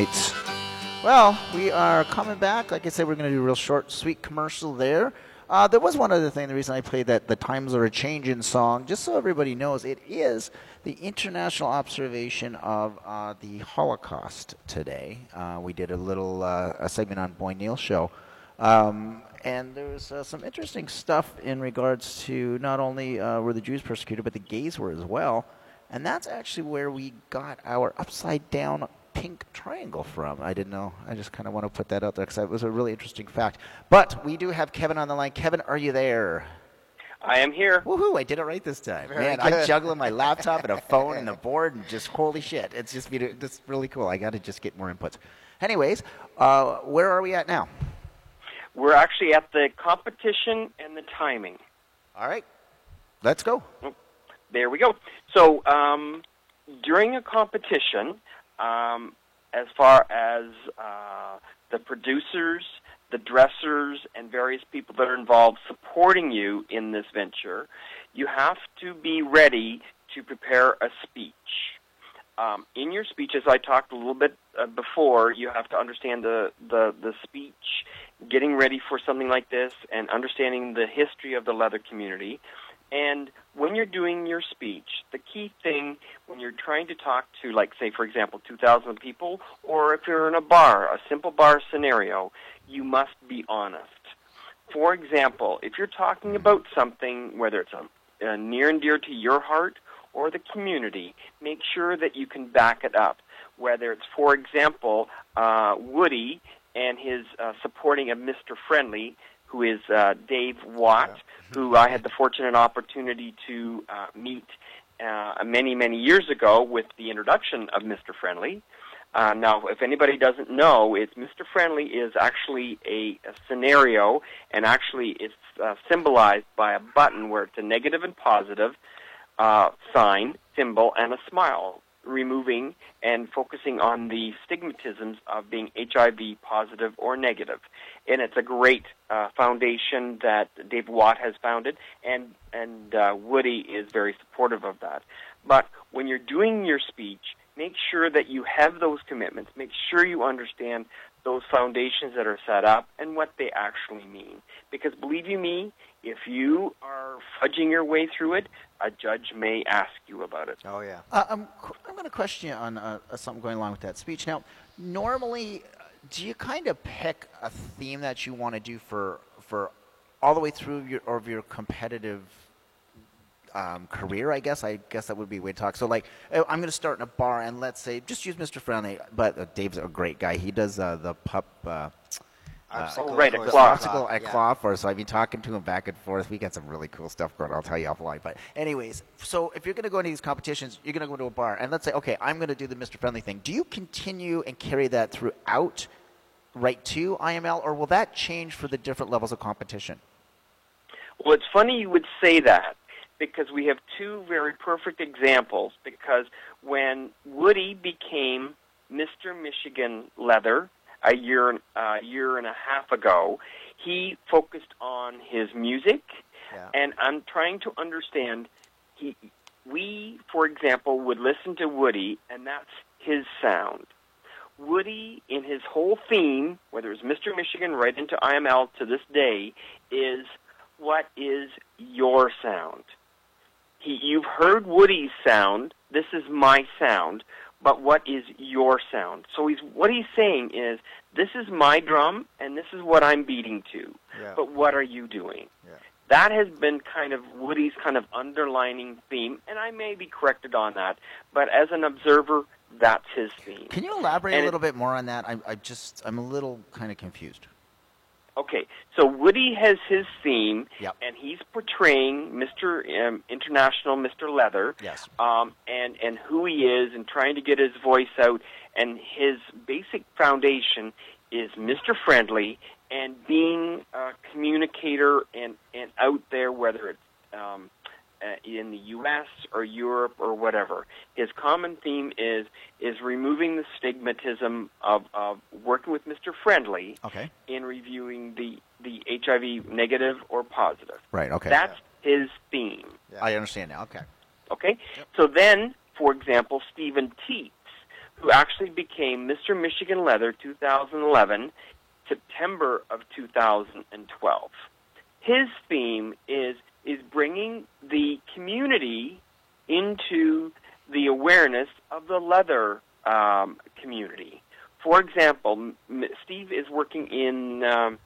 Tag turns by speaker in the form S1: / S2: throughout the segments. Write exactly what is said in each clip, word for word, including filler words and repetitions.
S1: right. Well, we are coming back. Like I said, we're going to do a real short, sweet commercial there. Uh, there was one other thing. The reason I played that The Times Are A-Changin' song, just so everybody knows, it is the international observation of uh, the Holocaust today. Uh, we did a little uh, a segment on Boy Neal show. Um, and there was uh, some interesting stuff in regards to not only uh, were the Jews persecuted, but the gays were as well. And that's actually where we got our upside-down pink triangle from. I didn't know. I just kind of want to put that out there because it was a really interesting fact. But we do have Kevin on the line. Kevin, are you there?
S2: I am here.
S1: Woohoo, I did it right this time.
S3: Very
S1: Man,
S3: good.
S1: I'm juggling my laptop and a phone and the board and just holy shit. It's just it's really cool. I got to just get more inputs. Anyways, uh, where are we at now?
S2: We're actually at the competition and the timing.
S1: All right. Let's go.
S2: There we go. So um, during a competition, um, as far as uh, the producers, the dressers, and various people that are involved supporting you in this venture, you have to be ready to prepare a speech. Um, in your speech, as I talked a little bit uh, before, you have to understand the, the, the speech, getting ready for something like this, and understanding the history of the leather community. And when you're doing your speech, the key thing when you're trying to talk to, like, say, for example, two thousand people, or if you're in a bar, a simple bar scenario, you must be honest. For example, if you're talking about something, whether it's a, a near and dear to your heart or the community, make sure that you can back it up. Whether it's, for example, uh, Woody and his uh, supporting of Mister Friendly, who is uh, Dave Watt, yeah. who I had the fortunate opportunity to uh, meet uh, many, many years ago with the introduction of Mister Friendly. Uh, now, if anybody doesn't know, it's Mister Friendly is actually a, a scenario, and actually it's uh, symbolized by a button where it's a negative and positive uh, sign, symbol, and a smile, removing and focusing on the stigmatisms of being H I V positive or negative. And it's a great uh, foundation that Dave Watt has founded, and, and uh, Woody is very supportive of that. But when you're doing your speech, make sure that you have those commitments. Make sure you understand those foundations that are set up and what they actually mean. Because believe you me, if you are fudging your way through it, a judge may ask you about it.
S3: Oh, yeah.
S1: Uh, I'm, I'm going to question you on uh, something going along with that speech. Now, normally, do you kind of pick a theme that you want to do for for all the way through your of your competitive um, career? I guess I guess that would be a way to talk. So, like, I'm going to start in a bar, and let's say just use Mister Friendly. But uh, Dave's a great guy. He does uh, the pup. Uh, Uh,
S2: oh, right, a
S1: the
S2: cloth.
S1: obstacle at
S3: yeah.
S1: cloth, or so I've been talking to him back and forth. We got some really cool stuff going on. I'll tell you offline. But anyways, so if you're going to go into these competitions, you're going to go to a bar, and let's say, okay, I'm going to do the Mister Friendly thing. Do you continue and carry that throughout, right to I M L, or will that change for the different levels of competition?
S2: Well, it's funny you would say that, because we have two very perfect examples. Because when Woody became Mister Michigan Leather a year, uh, year and a half ago, he focused on his music,
S3: Yeah.
S2: and I'm trying to understand. He, we, for example, would listen to Woody, and that's his sound. Woody, in his whole theme, whether it's Mister Michigan right into I M L to this day, is what is your sound. He, you've heard Woody's sound. This is my sound. But what is your sound? So he's what he's saying is, this is my drum, and this is what I'm beating to.
S3: Yeah.
S2: But what are you doing?
S3: Yeah.
S2: That has been kind of Woody's kind of underlining theme, and I may be corrected on that. But as an observer, that's his theme.
S1: Can you elaborate
S2: And
S1: a
S2: it-
S1: little bit more on that? I, I just I'm a little kind of confused.
S2: Okay, so Woody has his theme,
S1: Yep.
S2: and he's portraying Mister Um, International Mister Leather,
S1: Yes.
S2: um, and and who he is, and trying to get his voice out. And his basic foundation is Mister Friendly and being a communicator and and out there, whether it's um, uh, in the U S or Europe or whatever. His common theme is is removing the stigmatism of, of working with Mister Friendly
S1: Okay.
S2: in reviewing the, the H I V negative or positive.
S1: Right. Okay.
S2: That's his theme.
S3: Yeah.
S1: I understand now. Okay.
S2: Okay?
S3: Yep.
S2: So then, for example, Stephen Tietz, who actually became Mister Michigan Leather two thousand eleven, September of two thousand twelve. His theme is is bringing the community into the awareness of the leather um, community. For example, M- Steve is working in um,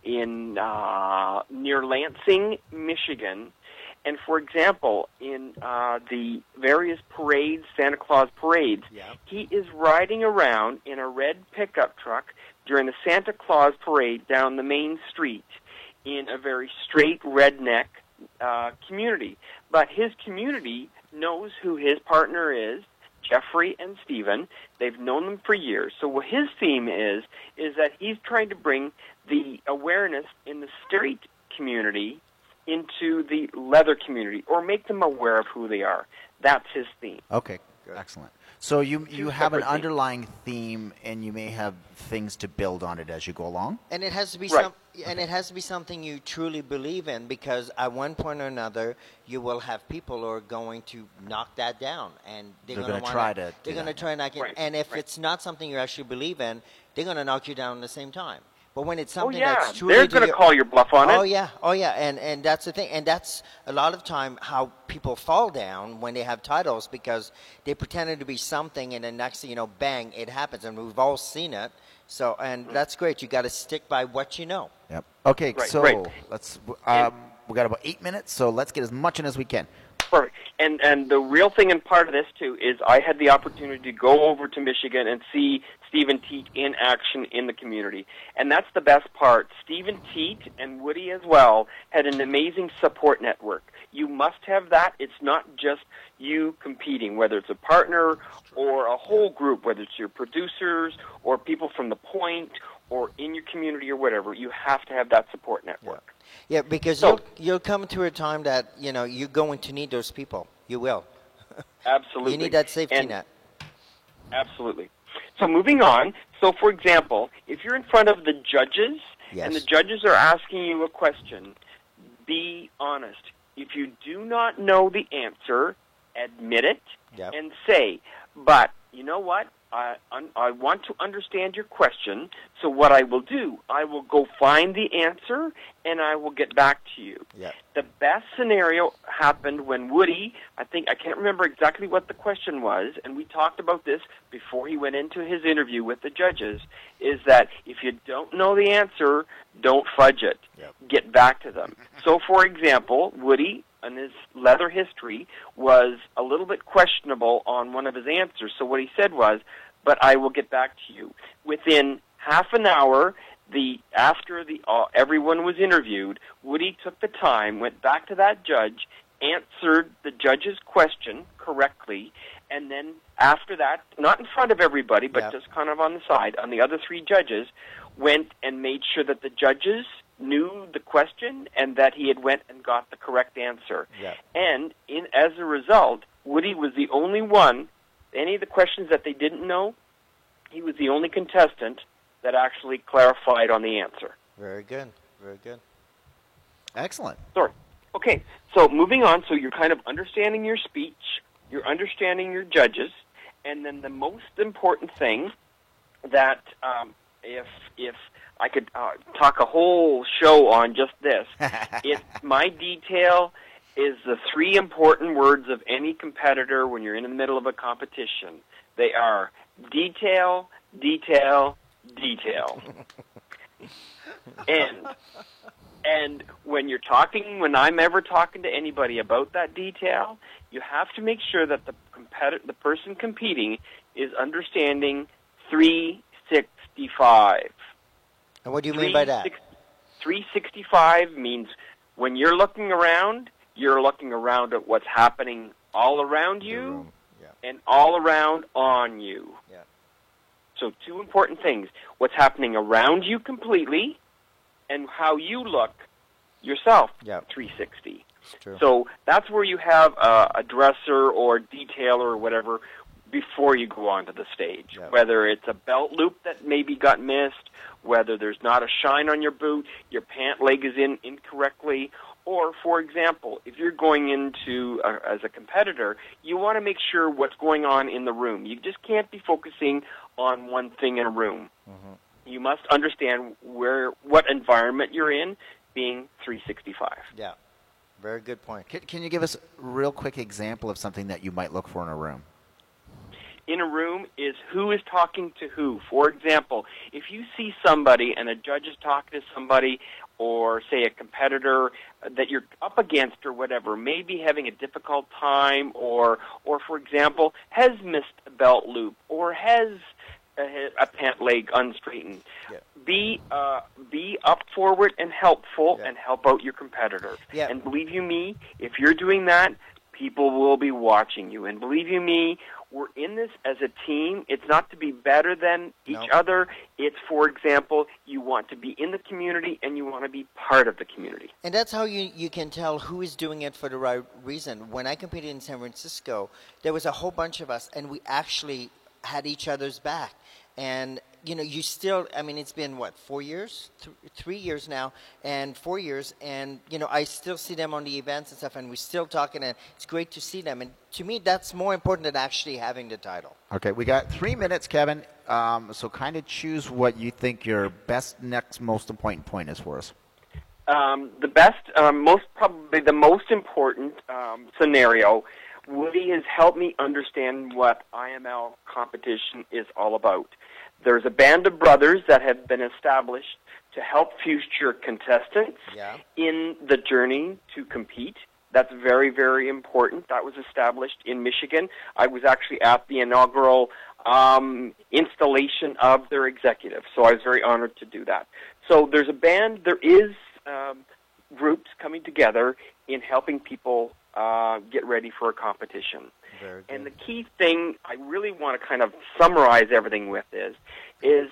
S2: in uh, near Lansing, Michigan, and for example, in uh, the various parades, Santa Claus parades,
S3: yeah.
S2: he is riding around in a red pickup truck during the Santa Claus parade down the main street in a very straight redneck uh, community. But his community knows who his partner is, Jeffrey and Stephen. They've known them for years. So what his theme is, is that he's trying to bring the awareness in the street community into the leather community, or make them aware of who they are. That's his theme.
S1: Okay, good. Excellent. So you you have an
S2: separate themes.
S1: underlying theme, and you may have things to build on it as you go along.
S3: And it has to be
S2: Right.
S3: some, and it has to be something you truly believe in, because at one point or another, you will have people who are going to knock that down, and they're,
S1: They're
S3: going
S1: gonna
S3: to
S1: try to
S3: They're
S1: do
S3: going to
S1: that.
S3: try and knock it.
S2: Right,
S3: And if
S2: right.
S3: it's not something you actually believe in, they're going to knock you down at the same time. But when it's something
S2: oh, yeah.
S3: that's truly
S2: They're
S3: to
S2: going to
S3: your-
S2: call your bluff on
S3: Oh
S2: it.
S3: yeah, oh yeah, and and that's the thing, and that's a lot of time how people fall down when they have titles, because they pretended to be something, and then next thing you know, bang, it happens, and we've all seen it. So, and that's great. You got to stick by what you know.
S1: Yep. Okay,
S2: Right,
S1: so
S2: right.
S1: let's. Um, we got about eight minutes, so let's get as much in as we can.
S2: Perfect. And and the real thing and part of this too is I had the opportunity to go over to Michigan and see Stephen Teat in action in the community. And that's the best part. Stephen Teat and Woody as well had an amazing support network. You must have that. It's not just you competing, whether it's a partner or a whole group, whether it's your producers or people from the point or in your community or whatever. You have to have that support network.
S3: Yeah, because
S2: So-
S3: you'll you'll come to a time that you know you're going to need those people. You will.
S2: Absolutely.
S3: You need that safety
S2: And-
S3: net.
S2: Absolutely. So moving on, so for example, if you're in front of the judges
S3: Yes.
S2: and the judges are asking you a question, be honest. If you do not know the answer, admit it
S3: Yep.
S2: and say, but you know what? I, un- I want to understand your question, so what I will do, I will go find the answer and I will get back to you.
S3: Yep.
S2: The best scenario happened when Woody, I think, I can't remember exactly what the question was, and we talked about this before he went into his interview with the judges, is that if you don't know the answer, don't fudge it.
S3: Yep.
S2: Get back to them. So, for example, Woody, in his leather history, was a little bit questionable on one of his answers. So what he said was, but I will get back to you. Within half an hour, the after the uh, everyone was interviewed, Woody took the time, went back to that judge, answered the judge's question correctly, and then after that, not in front of everybody, but
S3: Yeah.
S2: just kind of on the side, on the other three judges, went and made sure that the judges knew the question and that he had went and got the correct answer.
S3: Yeah.
S2: And in as a result, Woody was the only one, any of the questions that they didn't know, he was the only contestant that actually clarified on the answer.
S3: Very good. Very good.
S1: Excellent.
S2: Sorry. Okay, so moving on, so you're kind of understanding your speech, you're understanding your judges, and then the most important thing that um, if if I could uh, talk a whole show on just this, if my detail is the three important words of any competitor when you're in the middle of a competition. They are detail, detail, detail. and and when you're talking, when I'm ever talking to anybody about that detail, you have to make sure that the competi- the person competing is understanding three sixty-five.
S3: And what do you mean by that?
S2: three sixty-five means when you're looking around, you're looking around at what's happening all around you
S3: room, yeah.
S2: and all around on you.
S3: Yeah.
S2: So two important things. What's happening around you completely and how you look yourself,
S3: Yeah.
S2: three sixty.
S3: It's true.
S2: So that's where you have a, a dresser or detailer or whatever before you go onto the stage.
S3: Yeah.
S2: Whether it's a belt loop that maybe got missed, whether there's not a shine on your boot, your pant leg is in incorrectly, Or, for example, if you're going into uh, as a competitor, you want to make sure what's going on in the room. You just can't be focusing on one thing in a room. Mm-hmm. You must understand where what environment you're in, being three sixty-five.
S3: Yeah, very good point.
S1: Can, can you give us a real quick example of something that you might look for in a room?
S2: In a room is who is talking to who. For example, if you see somebody and a judge is talking to somebody, or say a competitor that you're up against or whatever, maybe having a difficult time, or, or for example, has missed a belt loop, or has a, a pant leg unstraightened. Yeah. Be uh, be up forward and helpful, yeah. and help out your competitor.
S3: Yeah.
S2: And believe you me, if you're doing that, people will be watching you. And believe you me, we're in this as a team. It's not to be better than each
S3: nope.
S2: other. It's, for example, you want to be in the community and you want to be part of the community.
S3: And that's how you, you can tell who is doing it for the right reason. When I competed in San Francisco, there was a whole bunch of us, and we actually had each other's back. And, you know, you still, I mean, it's been, what, four years? Th- three years now, and four years. And, you know, I still see them on the events and stuff, and we're still talking, and it's great to see them. And to me, that's more important than actually having the title.
S1: Okay, we got three minutes, Kevin. Um, so kind of choose what you think your best, next, most important point is for us.
S2: Um, the best, um, most probably the most important um, scenario, Woody has helped me understand what I M L competition is all about. There's a band of brothers that have been established to help future contestants
S3: yeah.
S2: in the journey to compete. That's very, very important. That was established in Michigan. I was actually at the inaugural um, installation of their executive, so I was very honored to do that. So there's a band, there is um, groups coming together in helping people uh, get ready for a competition. And the key thing I really want to kind of summarize everything with is, is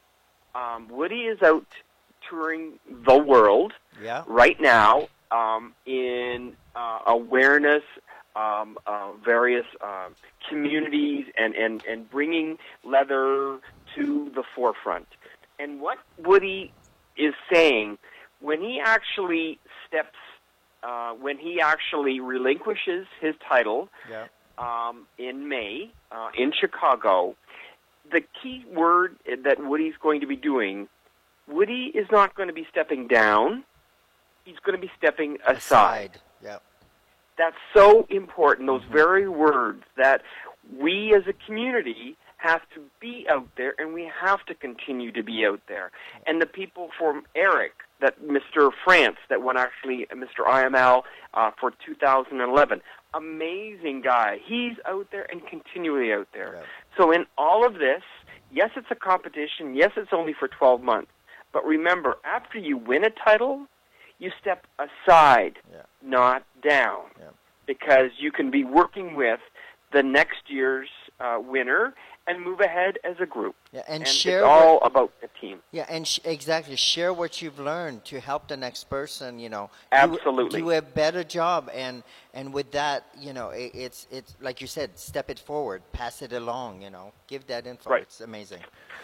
S2: um, Woody is out touring the world
S3: yeah.
S2: right now um, in uh, awareness, um, uh, various uh, communities, and, and, and bringing leather to the forefront. And what Woody is saying, when he actually steps, uh, when he actually relinquishes his title,
S3: yeah.
S2: Um, in May uh, in Chicago, the key word that Woody's going to be doing, Woody is not going to be stepping down. He's going to be stepping aside.
S3: Aside. Yep.
S2: That's so important, those
S3: mm-hmm. very
S2: words, that we as a community have to be out there, and we have to continue to be out there. And the people from Eric, that Mister France, that won actually Mister I M L uh, for two thousand eleven, amazing guy. He's out there and continually out there.
S3: Right.
S2: So in all of this, yes, it's a competition. Yes, it's only for twelve months. But remember, after you win a title, you step aside,
S3: yeah.
S2: not down,
S3: yeah.
S2: because you can be working with the next year's uh, winner and move ahead as a group.
S3: Yeah, and,
S2: and
S3: share
S2: it's all
S3: what,
S2: about the team.
S3: Yeah, and sh- exactly. Share what you've learned to help the next person, you know.
S2: Absolutely.
S3: Do, do a better job. And, and with that, you know, it, it's, it's like you said, step it forward, pass it along, you know. Give that info.
S2: Right.
S3: It's amazing.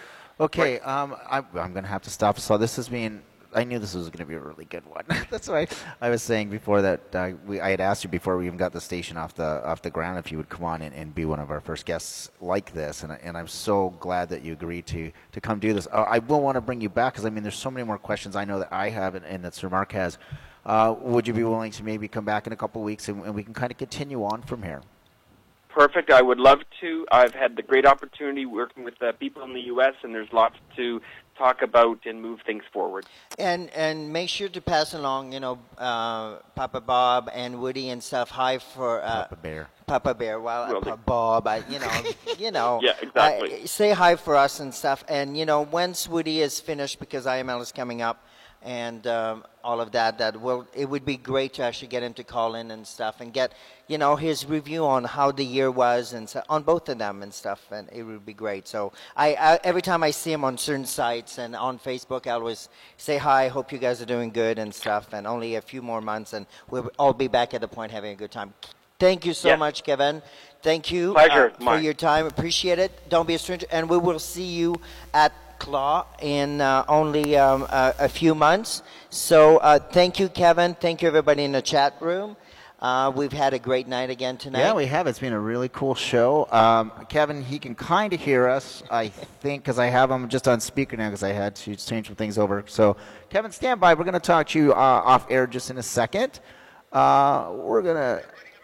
S1: Okay, right. um, I, I'm going to have to stop. So this has been, I knew this was going to be a really good one. That's why I was saying before that uh, we, I had asked you before we even got the station off the off the ground if you would come on and, and be one of our first guests like this, and, and I'm so glad that you agreed to to come do this. Uh, I will want to bring you back because I mean there's so many more questions I know that I have and, and that Sir Mark has. Uh, would you be willing to maybe come back in a couple of weeks and, and we can kind of continue on from here?
S2: Perfect. I would love to. I've had the great opportunity working with uh, people in the U S, and there's lots to talk about and move things forward.
S3: And and make sure to pass along, you know, uh, Papa Bob and Woody and stuff. Hi for uh,
S1: Papa Bear.
S3: Papa Bear. Well, uh, Papa Bob. I, you know, you know.
S2: Yeah, exactly.
S3: Uh, say hi for us and stuff. And you know, once Woody is finished, because I M L is coming up, and um, all of that, that will it would be great to actually get him to call in and stuff and get, you know, his review on how the year was and so, on both of them and stuff, and it would be great. So I, I every time I see him on certain sites and on Facebook, I always say hi, hope you guys are doing good and stuff, and only a few more months and we'll all be back at the point having a good time. Thank you so
S2: yes.
S3: much, Kevin. Thank you
S2: Pleasure,
S3: uh, for your time. Appreciate it. Don't be a stranger, and we will see you at Claw in uh, only um, a, a few months. So uh, thank you, Kevin. Thank you, everybody in the chat room. Uh, we've had a great night again tonight.
S1: Yeah, we have. It's been a really cool show. Um, Kevin, he can kind of hear us, I think, because I have him just on speaker now because I had to change some things over. So, Kevin, stand by. We're going to talk to you uh, off air just in a second. Uh, we're going to...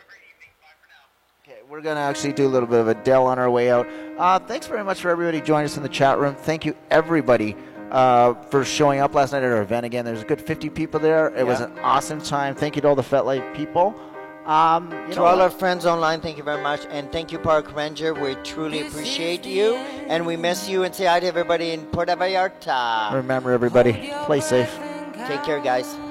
S1: We're going to actually do a little bit of Adele on our way out. Uh, thanks very much for everybody joining us in the chat room. Thank you, everybody, uh, for showing up last night at our event again. There's a good fifty people there. It yeah. was an awesome time. Thank you to all the FetLife people. Um, you
S3: to
S1: know
S3: all
S1: what?
S3: our friends online, thank you very much. And thank you, Park Ranger. We truly appreciate you. And we miss you. And say hi to everybody in Puerto Vallarta.
S1: Remember, everybody, play safe.
S3: Take care, guys.